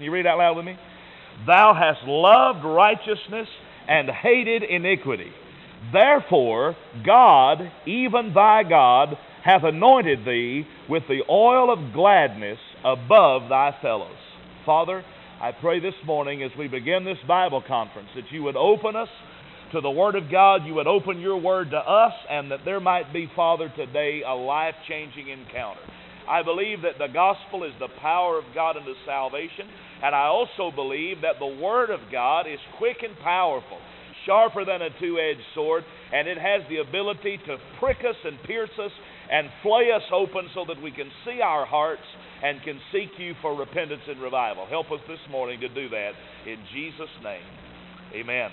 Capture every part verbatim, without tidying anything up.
you read out loud with me? Thou hast loved righteousness and hated iniquity. Therefore God, even thy God, hath anointed thee with the oil of gladness above thy fellows. Father, I pray this morning as we begin this Bible conference that you would open us to the Word of God, you would open your Word to us, and that there might be, Father, today a life-changing encounter. I believe that the gospel is the power of God unto salvation, and I also believe that the Word of God is quick and powerful, sharper than a two-edged sword, and it has the ability to prick us and pierce us and flay us open so that we can see our hearts and can seek you for repentance and revival. Help us this morning to do that in Jesus' name. Amen.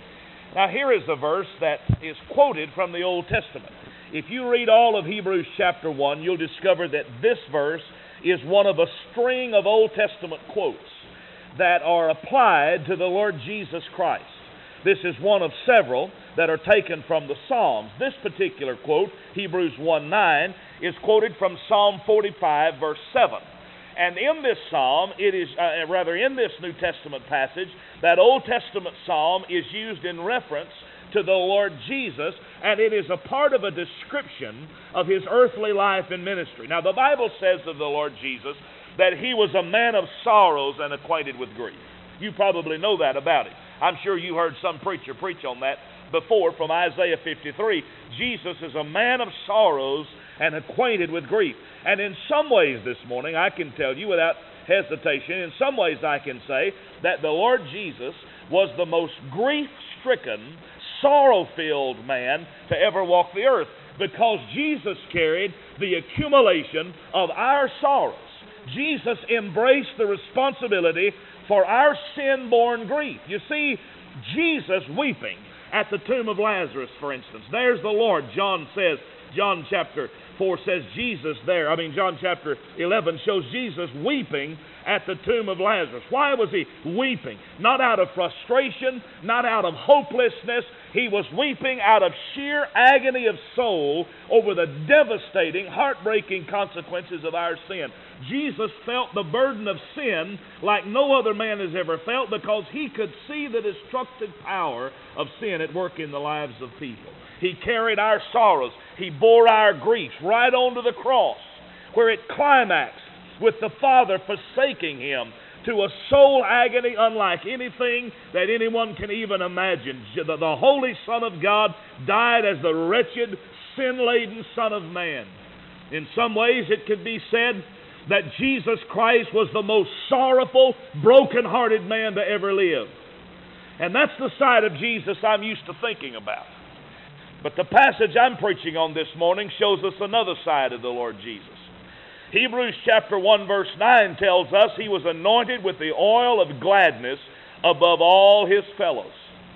Now here is a verse that is quoted from the Old Testament. If you read all of Hebrews chapter one, you'll discover that this verse is one of a string of Old Testament quotes that are applied to the Lord Jesus Christ. This is one of several that are taken from the Psalms. This particular quote, Hebrews one nine, is quoted from Psalm forty-five, verse seven. And in this psalm, it is uh, rather in this New Testament passage, that Old Testament psalm is used in reference to the Lord Jesus, and it is a part of a description of his earthly life and ministry. Now, the Bible says of the Lord Jesus that he was a man of sorrows and acquainted with grief. You probably know that about him. I'm sure you heard some preacher preach on that before from Isaiah fifty-three. Jesus is a man of sorrows and acquainted with grief. And in some ways this morning, I can tell you without hesitation, in some ways I can say that the Lord Jesus was the most grief-stricken, sorrow-filled man to ever walk the earth, because Jesus carried the accumulation of our sorrows. Jesus embraced the responsibility for our sin-born grief. You see, Jesus weeping at the tomb of Lazarus, for instance. There's the Lord. John says, John chapter four says Jesus there, I mean John chapter eleven shows Jesus weeping at the tomb of Lazarus. Why was he weeping? Not out of frustration, not out of hopelessness. He was weeping out of sheer agony of soul over the devastating, heartbreaking consequences of our sin. Jesus felt the burden of sin like no other man has ever felt, because he could see the destructive power of sin at work in the lives of people. He carried our sorrows. He bore our griefs right onto the cross, where it climaxed with the Father forsaking him to a soul agony unlike anything that anyone can even imagine. The, the Holy Son of God died as the wretched, sin-laden Son of Man. In some ways it could be said that Jesus Christ was the most sorrowful, broken-hearted man to ever live. And that's the side of Jesus I'm used to thinking about. But the passage I'm preaching on this morning shows us another side of the Lord Jesus. Hebrews chapter one verse nine tells us he was anointed with the oil of gladness above all his fellows.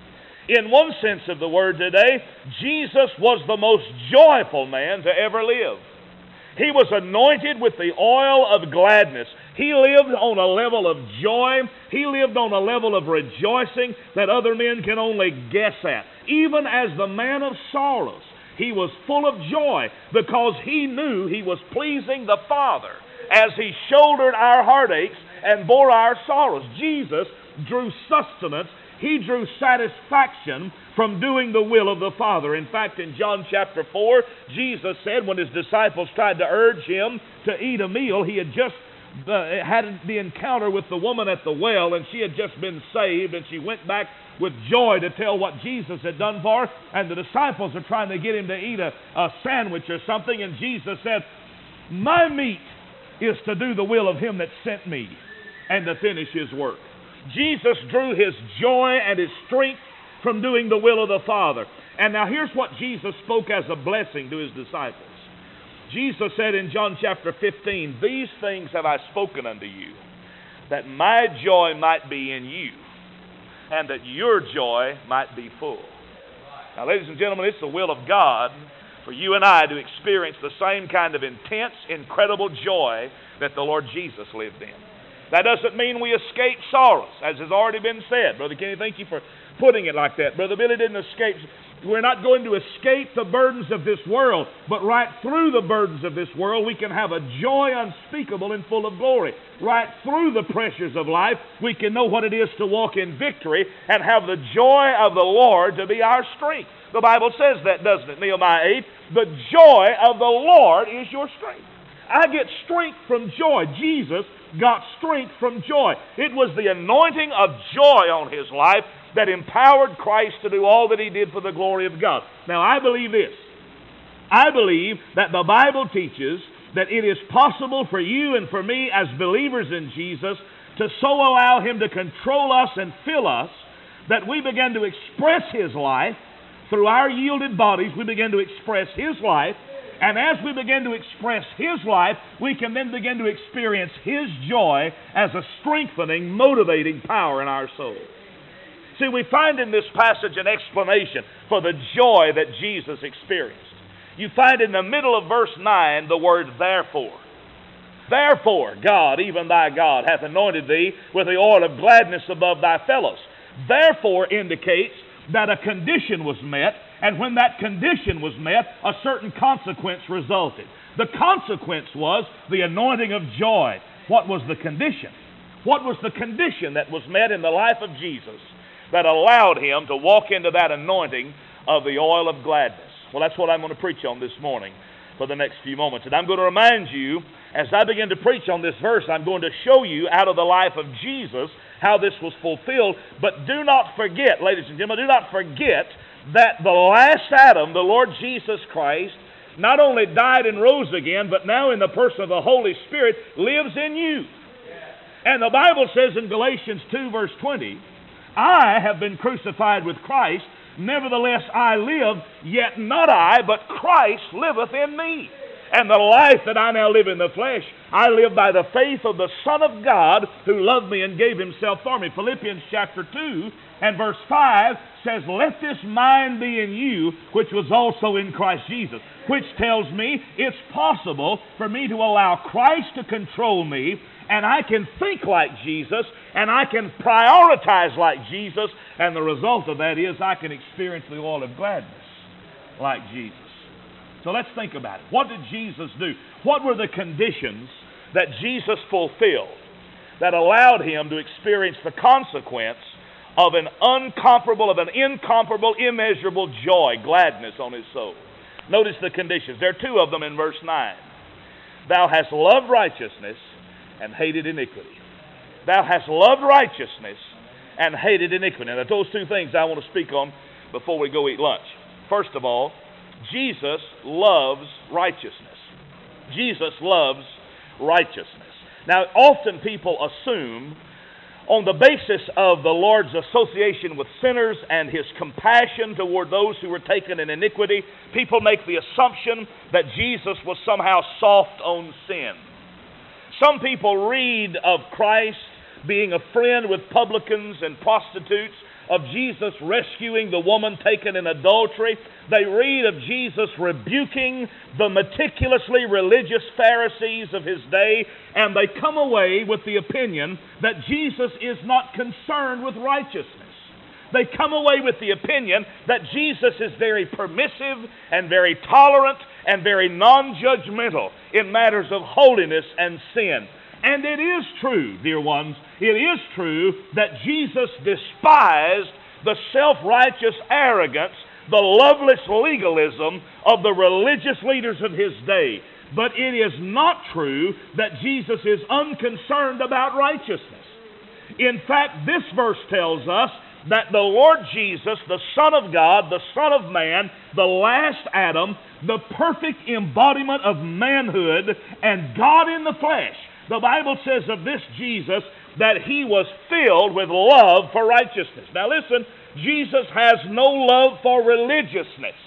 In one sense of the word today, Jesus was the most joyful man to ever live. He was anointed with the oil of gladness. He lived on a level of joy. He lived on a level of rejoicing that other men can only guess at. Even as the man of sorrows, he was full of joy because he knew he was pleasing the Father as he shouldered our heartaches and bore our sorrows. Jesus drew sustenance. He drew satisfaction from doing the will of the Father. In fact, in John chapter four, Jesus said when his disciples tried to urge him to eat a meal, he had just uh, had the encounter with the woman at the well, and she had just been saved, and she went back with joy to tell what Jesus had done for her, and the disciples are trying to get him to eat a, a sandwich or something, and Jesus said, "My meat is to do the will of him that sent me and to finish his work." Jesus drew his joy and his strength from doing the will of the Father. And now here's what Jesus spoke as a blessing to his disciples. Jesus said in John chapter fifteen, "These things have I spoken unto you, that my joy might be in you, and that your joy might be full." Now, ladies and gentlemen, it's the will of God for you and I to experience the same kind of intense, incredible joy that the Lord Jesus lived in. That doesn't mean we escape sorrows, as has already been said. Brother Kenny, thank you for putting it like that. Brother Billy didn't escape. We're not going to escape the burdens of this world, but right through the burdens of this world, we can have a joy unspeakable and full of glory. Right through the pressures of life, we can know what it is to walk in victory and have the joy of the Lord to be our strength. The Bible says that, doesn't it? Nehemiah eight, the joy of the Lord is your strength. I get strength from joy. Jesus got strength from joy. It was the anointing of joy on His life that empowered Christ to do all that He did for the glory of God. Now, I believe this. I believe that the Bible teaches that it is possible for you and for me as believers in Jesus to so allow Him to control us and fill us that we begin to express His life. Through our yielded bodies, we begin to express His life. And as we begin to express His life, we can then begin to experience His joy as a strengthening, motivating power in our soul. See, we find in this passage an explanation for the joy that Jesus experienced. You find in the middle of verse nine the word therefore. Therefore, God, even thy God, hath anointed thee with the oil of gladness above thy fellows. Therefore indicates that a condition was met, and when that condition was met, a certain consequence resulted. The consequence was the anointing of joy. What was the condition? What was the condition that was met in the life of Jesus that allowed Him to walk into that anointing of the oil of gladness? Well, that's what I'm going to preach on this morning for the next few moments. And I'm going to remind you, as I begin to preach on this verse, I'm going to show you out of the life of Jesus how this was fulfilled. But do not forget, ladies and gentlemen, do not forget that the last Adam, the Lord Jesus Christ, not only died and rose again, but now in the person of the Holy Spirit lives in you. And the Bible says in Galatians two verse twenty, I have been crucified with Christ, nevertheless I live, yet not I, but Christ liveth in me. And the life that I now live in the flesh, I live by the faith of the Son of God who loved me and gave Himself for me. Philippians chapter two and verse five says, let this mind be in you, which was also in Christ Jesus. Which tells me it's possible for me to allow Christ to control me, and I can think like Jesus, and I can prioritize like Jesus, and the result of that is I can experience the oil of gladness like Jesus. So let's think about it. What did Jesus do? What were the conditions that Jesus fulfilled that allowed Him to experience the consequence of an uncomparable, of an incomparable, immeasurable joy, gladness on His soul? Notice the conditions. There are two of them in verse nine. Thou hast loved righteousness and hated iniquity. Thou hast loved righteousness and hated iniquity. Now, those two things I want to speak on before we go eat lunch. First of all, Jesus loves righteousness. Jesus loves righteousness. Now, often people assume, on the basis of the Lord's association with sinners and His compassion toward those who were taken in iniquity, people make the assumption that Jesus was somehow soft on sin. Some people read of Christ being a friend with publicans and prostitutes, of Jesus rescuing the woman taken in adultery. They read of Jesus rebuking the meticulously religious Pharisees of His day, and they come away with the opinion that Jesus is not concerned with righteousness. They come away with the opinion that Jesus is very permissive and very tolerant and very non-judgmental in matters of holiness and sin. And it is true, dear ones, it is true that Jesus despised the self-righteous arrogance, the loveless legalism of the religious leaders of His day. But it is not true that Jesus is unconcerned about righteousness. In fact, this verse tells us that the Lord Jesus, the Son of God, the Son of Man, the last Adam, the perfect embodiment of manhood and God in the flesh, the Bible says of this Jesus that He was filled with love for righteousness. Now listen, Jesus has no love for religiousness.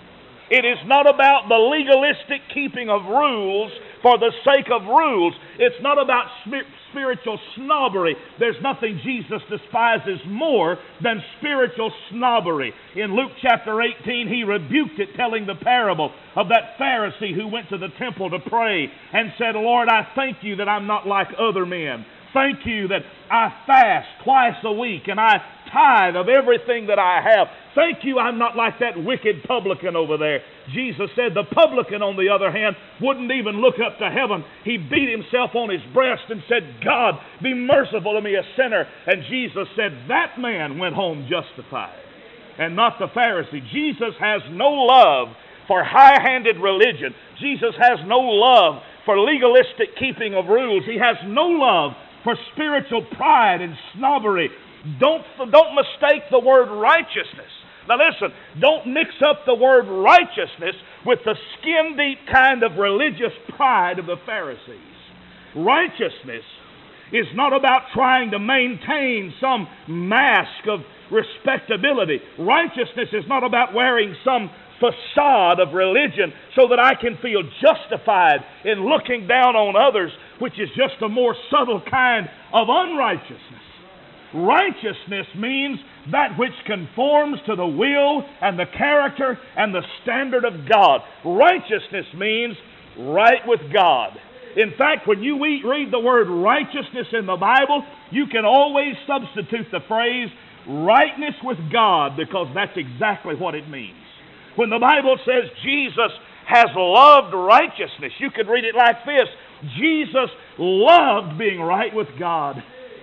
It is not about the legalistic keeping of rules for the sake of rules. It's not about spiritual snobbery. There's nothing Jesus despises more than spiritual snobbery. In Luke chapter eighteen, He rebuked it, telling the parable of that Pharisee who went to the temple to pray and said, Lord, I thank You that I'm not like other men, Thank you that I fast twice a week and I tithe of everything that I have. Thank you I'm not like that wicked publican over there. Jesus said the publican, on the other hand, wouldn't even look up to heaven. He beat himself on his breast and said, God, be merciful to me, a sinner. And Jesus said, that man went home justified, and not the Pharisee. Jesus has no love for high-handed religion. Jesus has no love for legalistic keeping of rules. He has no love for spiritual pride and snobbery. Don't, don't mistake the word righteousness. Now listen, don't mix up the word righteousness with the skin-deep kind of religious pride of the Pharisees. Righteousness is not about trying to maintain some mask of respectability. Righteousness is not about wearing some facade of religion so that I can feel justified in looking down on others, which is just a more subtle kind of unrighteousness. Righteousness means that which conforms to the will and the character and the standard of God. Righteousness means right with God. In fact, when you read the word righteousness in the Bible, you can always substitute the phrase rightness with God, because that's exactly what it means. When the Bible says Jesus has loved righteousness, you could read it like this: Jesus loved being right with God.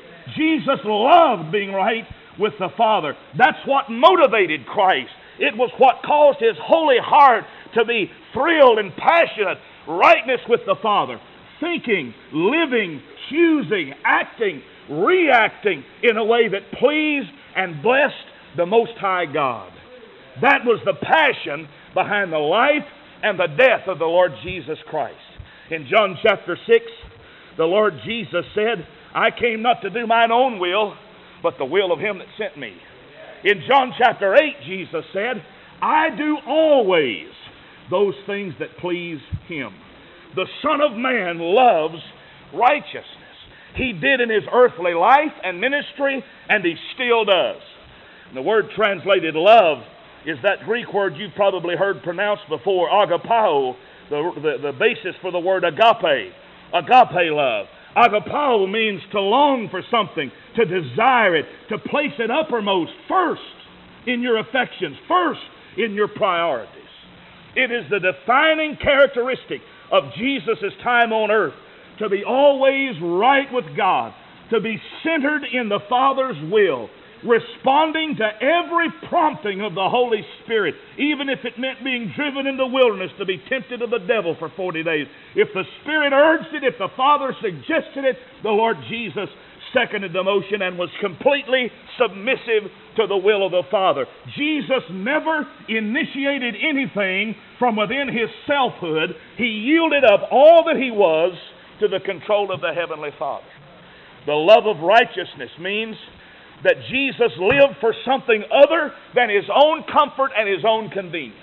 Jesus loved being right with the Father. That's what motivated Christ. It was what caused His holy heart to be thrilled and passionate. Rightness with the Father. Thinking, living, choosing, acting, reacting in a way that pleased and blessed the Most High God. That was the passion behind the life and the death of the Lord Jesus Christ. In John chapter six, the Lord Jesus said, I came not to do mine own will, but the will of Him that sent me. In John chapter eight, Jesus said, I do always those things that please Him. The Son of Man loves righteousness. He did in His earthly life and ministry, and He still does. And the word translated love is that Greek word you've probably heard pronounced before, agapao, the, the, the basis for the word agape, agape love. Agapao means to long for something, to desire it, to place it uppermost, first in your affections, first in your priorities. It is the defining characteristic of Jesus' time on earth, to be always right with God, to be centered in the Father's will, responding to every prompting of the Holy Spirit, even if it meant being driven into the wilderness to be tempted of the devil for forty days. If the Spirit urged it, if the Father suggested it, the Lord Jesus seconded the motion and was completely submissive to the will of the Father. Jesus never initiated anything from within His selfhood. He yielded up all that He was to the control of the Heavenly Father. The love of righteousness means that Jesus lived for something other than His own comfort and His own convenience.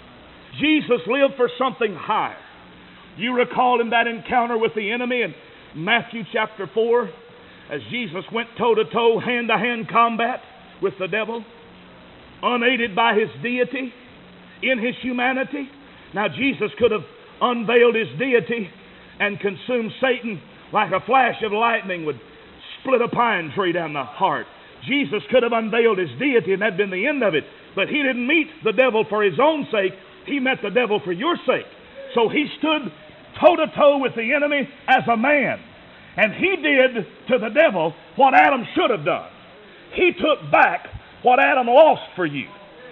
Jesus lived for something higher. You recall in that encounter with the enemy in Matthew chapter four, as Jesus went toe-to-toe, hand-to-hand combat with the devil, unaided by His deity, in His humanity. Now Jesus could have unveiled His deity and consumed Satan like a flash of lightning would split a pine tree down the heart. Jesus could have unveiled His deity and that'd been the end of it. But He didn't meet the devil for His own sake. He met the devil for your sake. So He stood toe-to-toe with the enemy as a man. And He did to the devil what Adam should have done. He took back what Adam lost for you.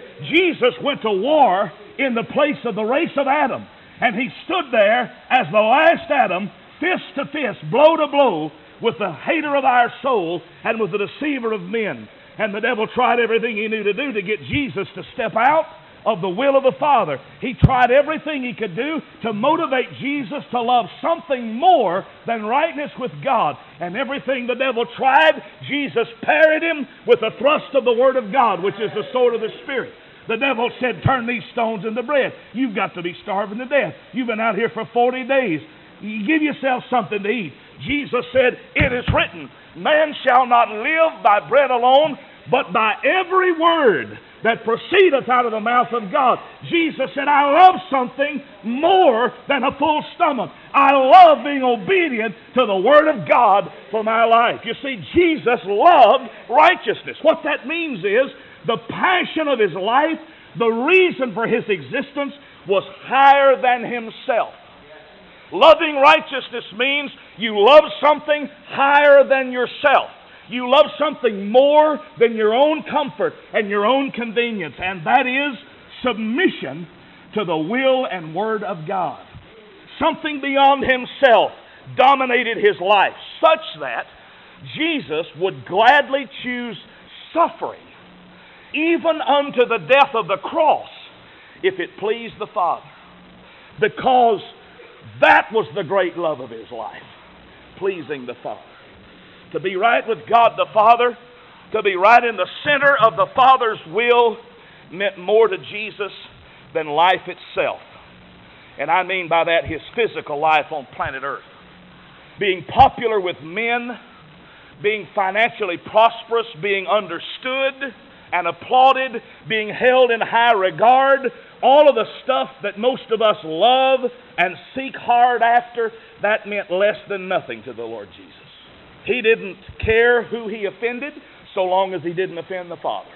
Jesus went to war in the place of the race of Adam. And He stood there as the last Adam, fist to fist, blow to blow, with the hater of our soul and with the deceiver of men. And the devil tried everything he knew to do to get Jesus to step out of the will of the Father. He tried everything he could do to motivate Jesus to love something more than rightness with God. And everything the devil tried, Jesus parried him with a thrust of the Word of God, which is the sword of the Spirit. The devil said, turn these stones into bread. You've got to be starving to death. You've been out here for forty days. You give yourself something to eat. Jesus said, it is written, man shall not live by bread alone, but by every word that proceedeth out of the mouth of God. Jesus said, I love something more than a full stomach. I love being obedient to the Word of God for my life. You see, Jesus loved righteousness. What that means is the passion of His life, the reason for His existence, was higher than Himself. Loving righteousness means you love something higher than yourself. You love something more than your own comfort and your own convenience, and that is submission to the will and Word of God. Something beyond Himself dominated His life, such that Jesus would gladly choose suffering, even unto the death of the cross, if it pleased the Father. Because that was the great love of His life, pleasing the Father. To be right with God the Father, to be right in the center of the Father's will, meant more to Jesus than life itself. And I mean by that His physical life on planet Earth. Being popular with men, being financially prosperous, being understood and applauded, being held in high regard, all of the stuff that most of us love and seek hard after, that meant less than nothing to the Lord Jesus. He didn't care who He offended so long as He didn't offend the Father.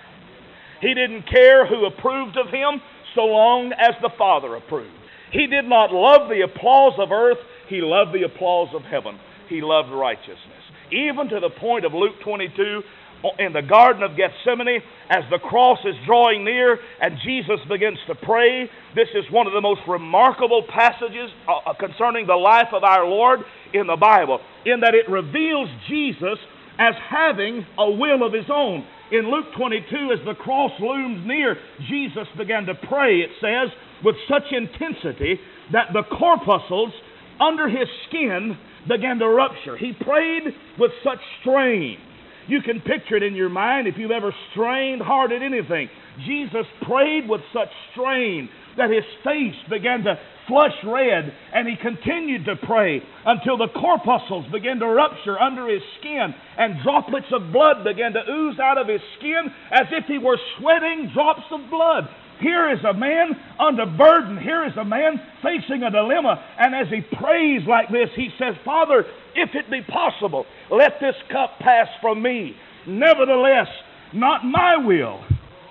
He didn't care who approved of Him so long as the Father approved. He did not love the applause of earth. He loved the applause of heaven. He loved righteousness. Even to the point of Luke twenty-two, in the Garden of Gethsemane, as the cross is drawing near and Jesus begins to pray. This is one of the most remarkable passages uh, concerning the life of our Lord in the Bible, in that it reveals Jesus as having a will of His own. In Luke twenty-two, as the cross looms near, Jesus began to pray, it says, with such intensity that the corpuscles under His skin began to rupture. He prayed with such strain. You can picture it in your mind if you've ever strained hard at anything. Jesus prayed with such strain that His face began to flush red, and He continued to pray until the corpuscles began to rupture under His skin, and droplets of blood began to ooze out of His skin as if He were sweating drops of blood. Here is a man under burden. Here is a man facing a dilemma. And as he prays like this, he says, Father, if it be possible, let this cup pass from me. Nevertheless, not my will,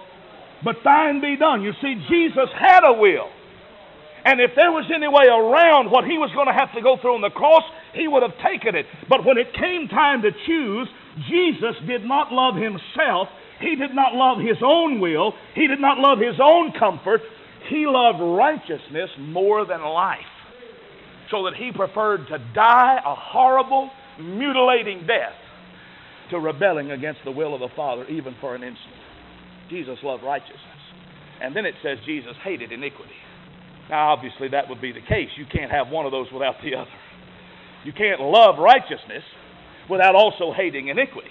but thine be done. You see, Jesus had a will. And if there was any way around what He was going to have to go through on the cross, He would have taken it. But when it came time to choose, Jesus did not love Himself. He did not love His own will. He did not love His own comfort. He loved righteousness more than life, so that He preferred to die a horrible, mutilating death to rebelling against the will of the Father, even for an instant. Jesus loved righteousness. And then it says Jesus hated iniquity. Now, obviously, that would be the case. You can't have one of those without the other. You can't love righteousness without also hating iniquity.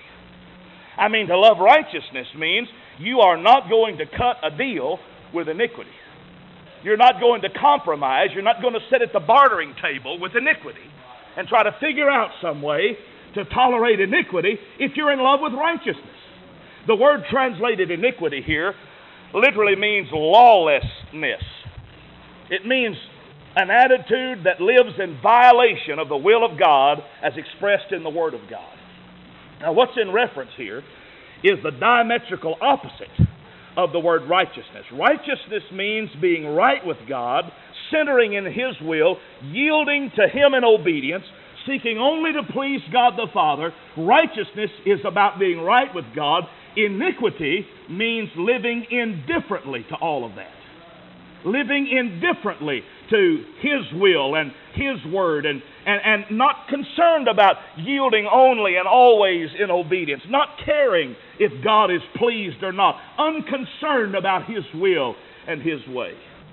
I mean, to love righteousness means you are not going to cut a deal with iniquity. You're not going to compromise. You're not going to sit at the bartering table with iniquity and try to figure out some way to tolerate iniquity if you're in love with righteousness. The word translated iniquity here literally means lawlessness. It means an attitude that lives in violation of the will of God as expressed in the Word of God. Now, what's in reference here is the diametrical opposite of the word righteousness. Righteousness means being right with God, centering in His will, yielding to Him in obedience, seeking only to please God the Father. Righteousness is about being right with God. Iniquity means living indifferently to all of that. Living indifferently to His will and His word, and, and, and not concerned about yielding only and always in obedience, not caring if God is pleased or not, unconcerned about His will and His way.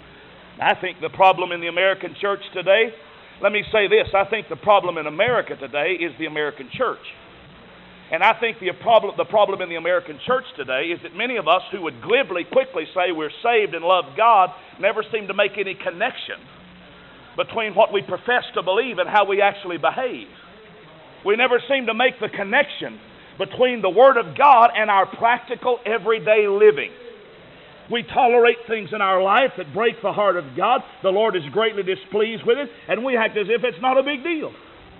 I think the problem in the American church today, let me say this, I think the problem in America today is the American church. And I think the problem, the problem in the American church today is that many of us who would glibly, quickly say we're saved and love God never seem to make any connection between what we profess to believe and how we actually behave. We never seem to make the connection between the Word of God and our practical, everyday living. We tolerate things in our life that break the heart of God. The Lord is greatly displeased with it, and we act as if it's not a big deal.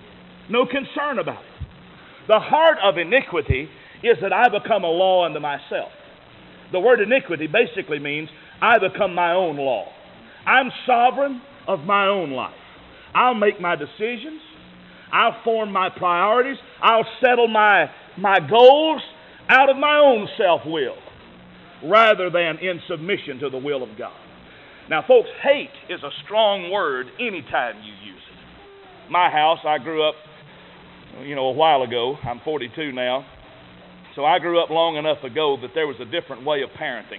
No concern about it. The heart of iniquity is that I become a law unto myself. The word iniquity basically means I become my own law. I'm sovereign of my own life. I'll make my decisions. I'll form my priorities. I'll settle my, my goals out of my own self-will rather than in submission to the will of God. Now, folks, hate is a strong word anytime you use it. My house, I grew up, you know, a while ago. I'm forty-two now. So I grew up long enough ago that there was a different way of parenting.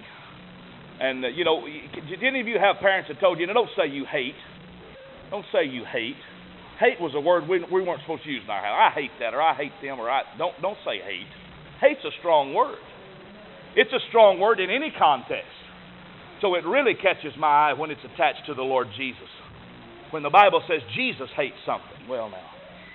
And, uh, you know, did any of you have parents that told you, no, don't say you hate. Don't say you hate. Hate was a word we, we weren't supposed to use in our house. I hate that, or I hate them, or I don't don't say hate. Hate's a strong word. It's a strong word in any context. So it really catches my eye when it's attached to the Lord Jesus. When the Bible says Jesus hates something, well now,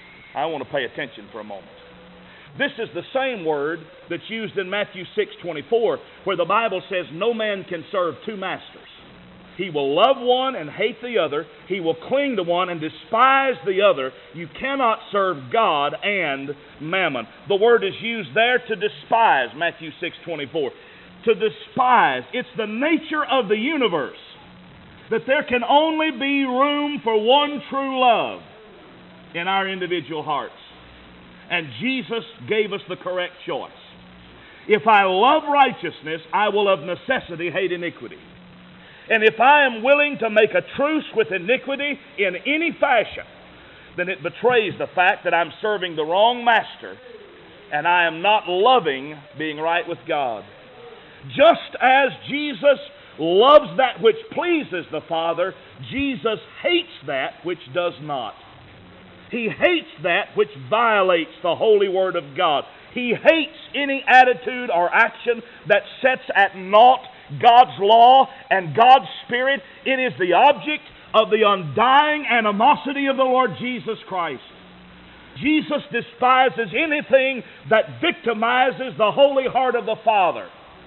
I want to pay attention for a moment. This is the same word that's used in Matthew six twenty-four, where the Bible says no man can serve two masters. He will love one and hate the other. He will cling to one and despise the other. You cannot serve God and mammon. The word is used there to despise, Matthew six twenty-four. To despise. It's the nature of the universe that there can only be room for one true love in our individual hearts. And Jesus gave us the correct choice. If I love righteousness, I will of necessity hate iniquity. And if I am willing to make a truce with iniquity in any fashion, then it betrays the fact that I'm serving the wrong master and I am not loving being right with God. Just as Jesus loves that which pleases the Father, Jesus hates that which does not. He hates that which violates the holy word of God. He hates any attitude or action that sets at naught God's law and God's Spirit. It is the object of the undying animosity of the Lord Jesus Christ. Jesus despises anything that victimizes the holy heart of the Father,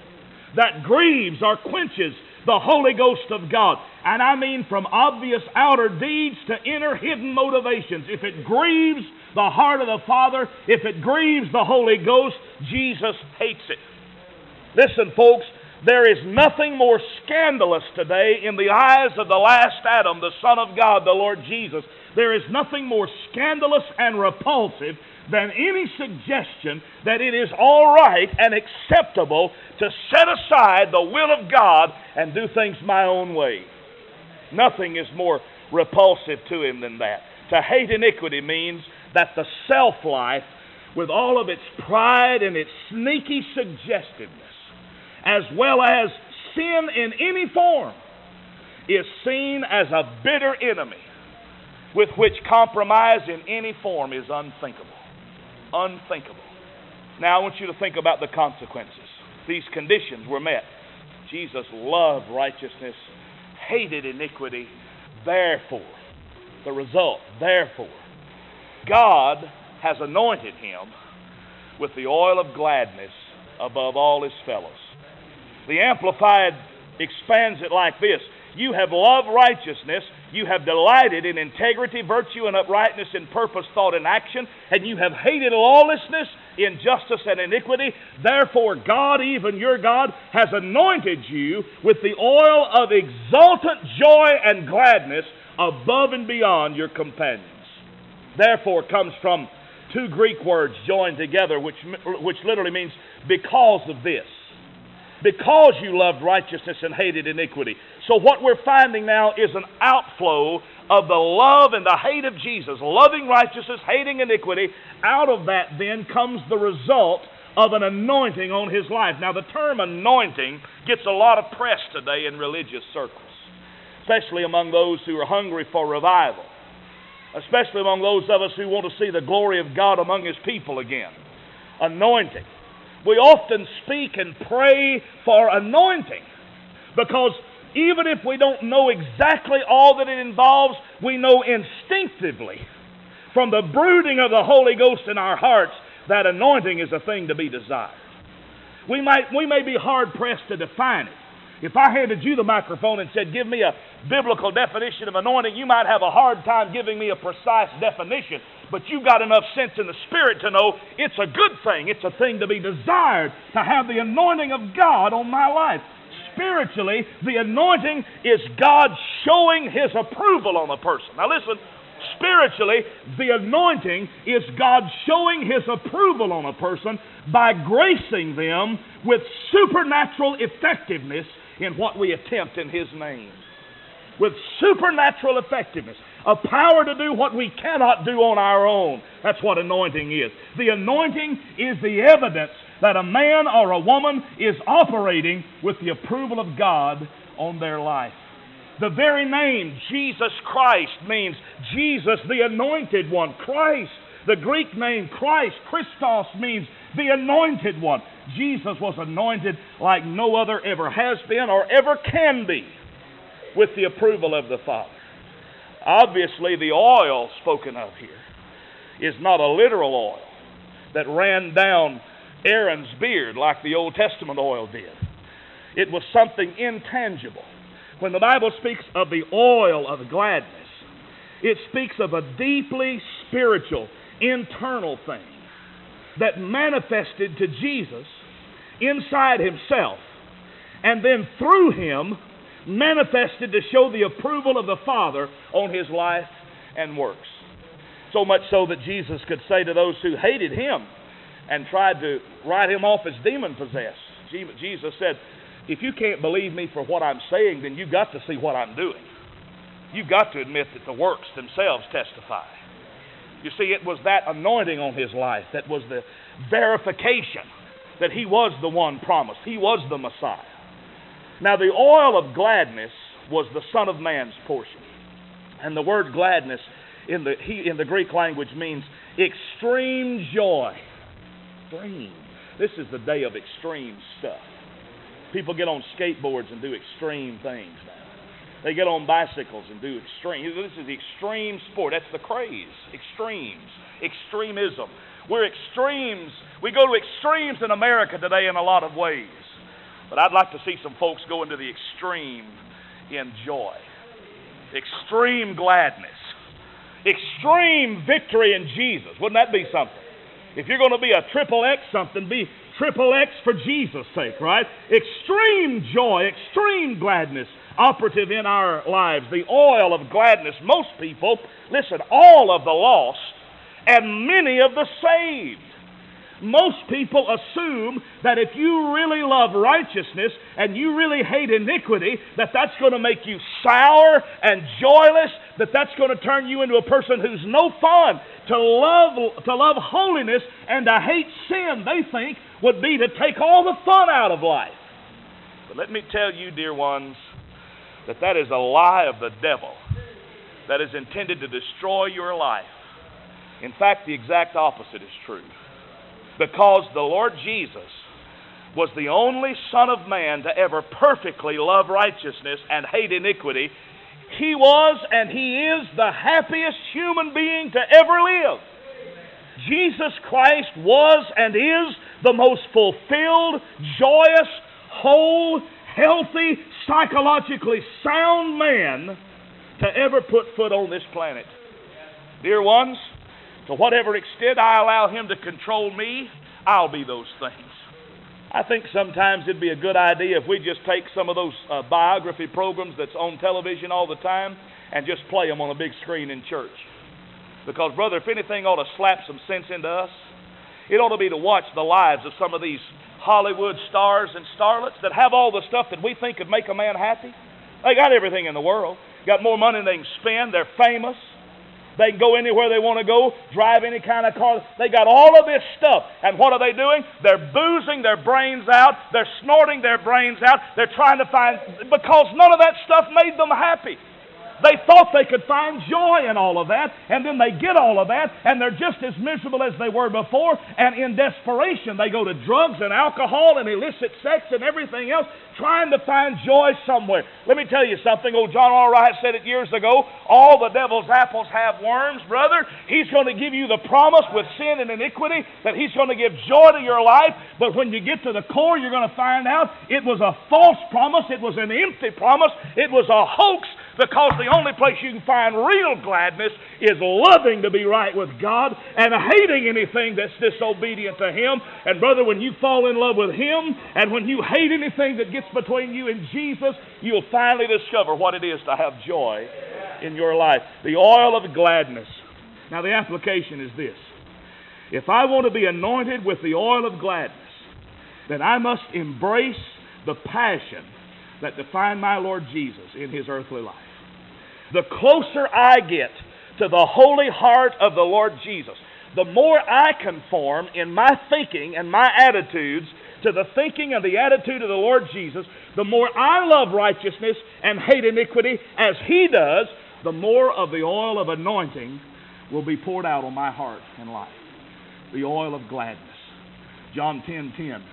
that grieves or quenches the Holy Ghost of God. And I mean from obvious outer deeds to inner hidden motivations. If it grieves the heart of the Father, if it grieves the Holy Ghost, Jesus hates it. Listen, folks, there is nothing more scandalous today in the eyes of the last Adam, the Son of God, the Lord Jesus. There is nothing more scandalous and repulsive than any suggestion that it is all right and acceptable to set aside the will of God and do things my own way. Nothing is more repulsive to Him than that. To hate iniquity means that the self-life, with all of its pride and its sneaky suggestiveness, as well as sin in any form, is seen as a bitter enemy with which compromise in any form is unthinkable. Unthinkable. Now I want you to think about the consequences. These conditions were met. Jesus loved righteousness, hated iniquity. Therefore, the result, therefore, God has anointed Him with the oil of gladness above all His fellows. The Amplified expands it like this. You have loved righteousness, you have delighted in integrity, virtue, and uprightness in purpose, thought, and action, and you have hated lawlessness, injustice, and iniquity. Therefore, God, even your God, has anointed you with the oil of exultant joy and gladness above and beyond your companions. Therefore comes from two Greek words joined together, which, which literally means because of this. Because you loved righteousness and hated iniquity. So what we're finding now is an outflow of the love and the hate of Jesus, loving righteousness, hating iniquity. Out of that then comes the result of an anointing on His life. Now the term anointing gets a lot of press today in religious circles, especially among those who are hungry for revival, especially among those of us who want to see the glory of God among His people again. Anointing. We often speak and pray for anointing because even if we don't know exactly all that it involves, we know instinctively from the brooding of the Holy Ghost in our hearts that anointing is a thing to be desired. We might, we may be hard-pressed to define it. If I handed you the microphone and said, give me a biblical definition of anointing, you might have a hard time giving me a precise definition. But you've got enough sense in the Spirit to know it's a good thing. It's a thing to be desired, to have the anointing of God on my life. Spiritually, the anointing is God showing His approval on a person. Now listen, spiritually, the anointing is God showing His approval on a person by gracing them with supernatural effectiveness in what we attempt in His name. With supernatural effectiveness. A power to do what we cannot do on our own. That's what anointing is. The anointing is the evidence that a man or a woman is operating with the approval of God on their life. The very name, Jesus Christ, means Jesus the Anointed One. Christ, the Greek name Christ, Christos, means the Anointed One. Jesus was anointed like no other ever has been or ever can be with the approval of the Father. Obviously, the oil spoken of here is not a literal oil that ran down Aaron's beard like the Old Testament oil did. It was something intangible. When the Bible speaks of the oil of gladness, it speaks of a deeply spiritual, internal thing that manifested to Jesus inside Himself, and then through Him manifested to show the approval of the Father on His life and works. So much so that Jesus could say to those who hated Him and tried to write Him off as demon-possessed, Jesus said, if you can't believe me for what I'm saying, then you've got to see what I'm doing. You've got to admit that the works themselves testify. You see, it was that anointing on His life that was the verification that He was the one promised. He was the Messiah. Now, the oil of gladness was the Son of Man's portion. And the word gladness in the, in the Greek language means extreme joy. Extreme. This is the day of extreme stuff. People get on skateboards and do extreme things now. They get on bicycles and do extreme. This is extreme sport. That's the craze. Extremes. Extremism. We're extremes. We go to extremes in America today in a lot of ways. But I'd like to see some folks go into the extreme in joy. Extreme gladness. Extreme victory in Jesus. Wouldn't that be something? If you're going to be a triple X something, be triple X for Jesus' sake, right? Extreme joy, extreme gladness operative in our lives. The oil of gladness. Most people, listen, all of the lost and many of the saved. Most people assume that if you really love righteousness and you really hate iniquity, that that's going to make you sour and joyless, that that's going to turn you into a person who's no fun. To love, to love holiness and to hate sin, they think, would be to take all the fun out of life. But let me tell you, dear ones, that that is a lie of the devil that is intended to destroy your life. In fact, the exact opposite is true. Because the Lord Jesus was the only Son of Man to ever perfectly love righteousness and hate iniquity, He was and He is the happiest human being to ever live. Jesus Christ was and is the most fulfilled, joyous, whole, healthy, psychologically sound man to ever put foot on this planet. Dear ones, to whatever extent I allow Him to control me, I'll be those things. I think sometimes it'd be a good idea if we just take some of those uh, biography programs that's on television all the time and just play them on a big screen in church. Because, brother, if anything ought to slap some sense into us, it ought to be to watch the lives of some of these Hollywood stars and starlets that have all the stuff that we think could make a man happy. They got everything in the world. Got more money than they can spend. They're famous. They can go anywhere they want to go, drive any kind of car. They got all of this stuff. And what are they doing? They're boozing their brains out. They're snorting their brains out. They're trying to find, because none of that stuff made them happy. They thought they could find joy in all of that, and then they get all of that, and they're just as miserable as they were before, and in desperation they go to drugs and alcohol and illicit sex and everything else, trying to find joy somewhere. Let me tell you something. Old John Allwright said it years ago, all the devil's apples have worms, brother. He's going to give you the promise with sin and iniquity that he's going to give joy to your life, but when you get to the core, you're going to find out it was a false promise, it was an empty promise, it was a hoax, because the only place you can find real gladness is loving to be right with God and hating anything that's disobedient to Him. And brother, when you fall in love with Him and when you hate anything that gets between you and Jesus, you'll finally discover what it is to have joy in your life. The oil of gladness. Now the application is this. If I want to be anointed with the oil of gladness, then I must embrace the passion that defined my Lord Jesus in His earthly life. The closer I get to the holy heart of the Lord Jesus, the more I conform in my thinking and my attitudes to the thinking and the attitude of the Lord Jesus, the more I love righteousness and hate iniquity as He does, the more of the oil of anointing will be poured out on my heart and life. The oil of gladness. John ten ten.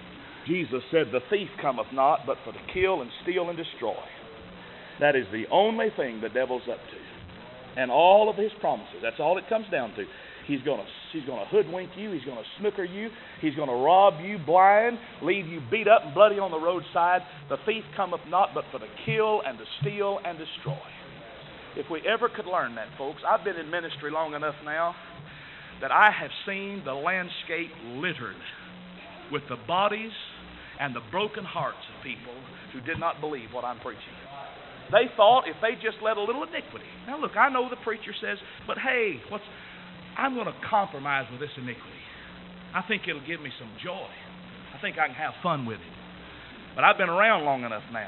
Jesus said, the thief cometh not, but for to kill and steal and destroy. That is the only thing the devil's up to. And all of his promises, that's all it comes down to. He's going to he's going to hoodwink you. He's going to snooker you. He's going to rob you blind, leave you beat up and bloody on the roadside. The thief cometh not, but for to kill and to steal and destroy. If we ever could learn that, folks, I've been in ministry long enough now that I have seen the landscape littered with the bodies and the broken hearts of people who did not believe what I'm preaching. They thought if they just let a little iniquity. Now look, I know the preacher says, but hey, what's I'm going to compromise with this iniquity. I think it'll give me some joy. I think I can have fun with it. But I've been around long enough now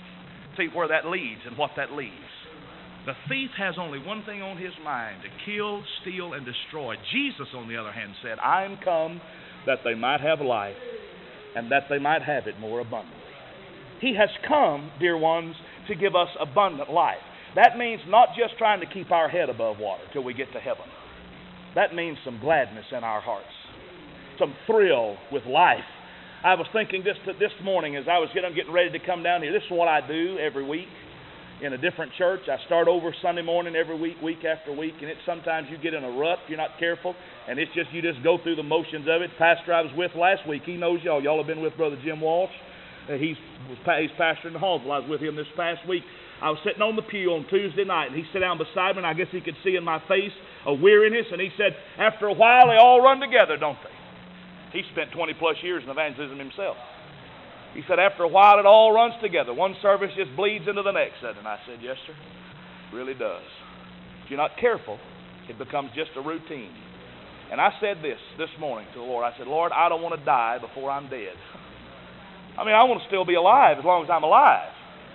to see where that leads and what that leaves. The thief has only one thing on his mind, to kill, steal, and destroy. Jesus, on the other hand, said, I am come that they might have life and that they might have it more abundantly. He has come, dear ones, to give us abundant life. That means not just trying to keep our head above water till we get to heaven. That means some gladness in our hearts, some thrill with life. I was thinking this this morning as I was getting, getting ready to come down here. This is what I do every week in a different church. I start over Sunday morning every week, week after week, and it's sometimes you get in a rut if you're not careful, and it's just you just go through the motions of it. The pastor I was with last week, he knows y'all. Y'all have been with Brother Jim Walsh. Uh, he's he's pastor in the Hallsville. I was with him this past week. I was sitting on the pew on Tuesday night, and he sat down beside me, and I guess he could see in my face a weariness, and he said, after a while, they all run together, don't they? He spent twenty plus years in evangelism himself. He said, after a while, it all runs together. One service just bleeds into the next. And I said, yes, sir, it really does. If you're not careful, it becomes just a routine. And I said this this morning to the Lord. I said, Lord, I don't want to die before I'm dead. I mean, I want to still be alive as long as I'm alive.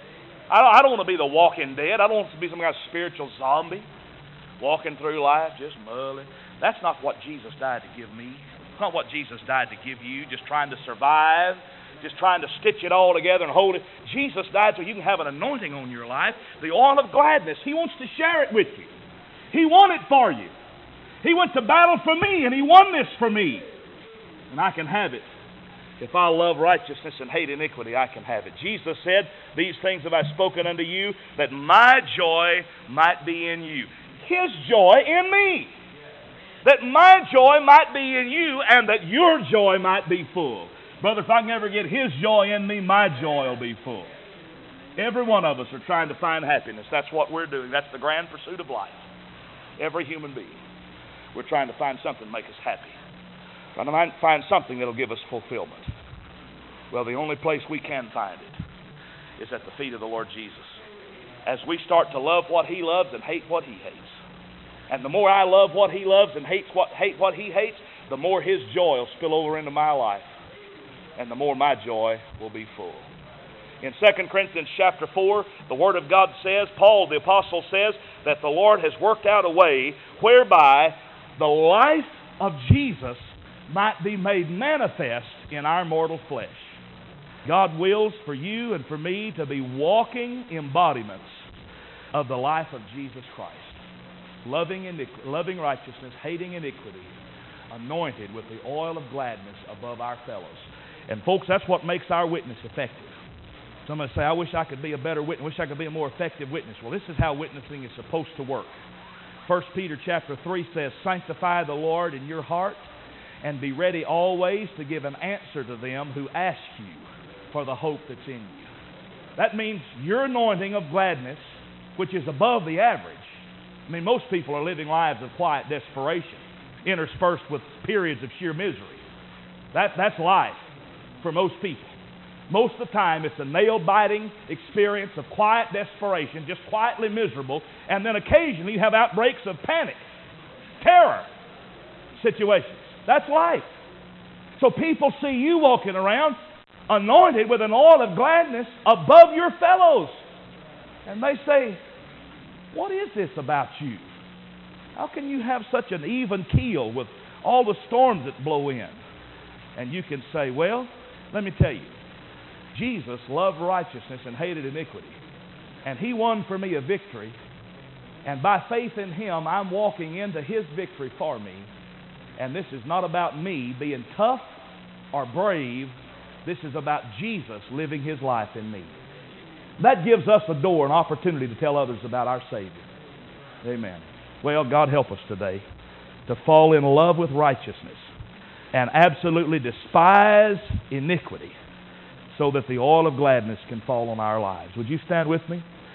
I don't, I don't want to be the walking dead. I don't want to be some kind of spiritual zombie walking through life just mulling. That's not what Jesus died to give me. It's not what Jesus died to give you, just trying to survive, just trying to stitch it all together and hold it. Jesus died so you can have an anointing on your life, the oil of gladness. He wants to share it with you. He won it for you. He went to battle for me, and He won this for me. And I can have it. If I love righteousness and hate iniquity, I can have it. Jesus said, these things have I spoken unto you, that my joy might be in you. His joy in me. That my joy might be in you, and that your joy might be full. Brother, if I can ever get His joy in me, my joy will be full. Every one of us are trying to find happiness. That's what we're doing. That's the grand pursuit of life. Every human being. We're trying to find something to make us happy. Trying to find something that will give us fulfillment. Well, the only place we can find it is at the feet of the Lord Jesus. As we start to love what He loves and hate what He hates. And the more I love what He loves and hates what, hate what He hates, the more His joy will spill over into my life. And the more my joy will be full. In Second Corinthians chapter four, the Word of God says, Paul the Apostle says, that the Lord has worked out a way whereby the life of Jesus might be made manifest in our mortal flesh. God wills for you and for me to be walking embodiments of the life of Jesus Christ. Loving, iniqu- loving righteousness, hating iniquity, anointed with the oil of gladness above our fellows. And folks, that's what makes our witness effective. Somebody say, I wish I could be a better witness, wish I could be a more effective witness. Well, this is how witnessing is supposed to work. First Peter chapter three says, sanctify the Lord in your heart, and be ready always to give an answer to them who ask you for the hope that's in you. That means your anointing of gladness, which is above the average. I mean, most people are living lives of quiet desperation, interspersed with periods of sheer misery. That, that's life for most people. Most of the time, it's a nail-biting experience of quiet desperation, just quietly miserable, and then occasionally you have outbreaks of panic, terror situations. That's life. So people see you walking around anointed with an oil of gladness above your fellows. And they say, what is this about you? How can you have such an even keel with all the storms that blow in? And you can say, well, let me tell you, Jesus loved righteousness and hated iniquity. And He won for me a victory. And by faith in Him, I'm walking into His victory for me. And this is not about me being tough or brave. This is about Jesus living His life in me. That gives us a door, an opportunity to tell others about our Savior. Amen. Well, God help us today to fall in love with righteousness and absolutely despise iniquity, so that the oil of gladness can fall on our lives. Would you stand with me?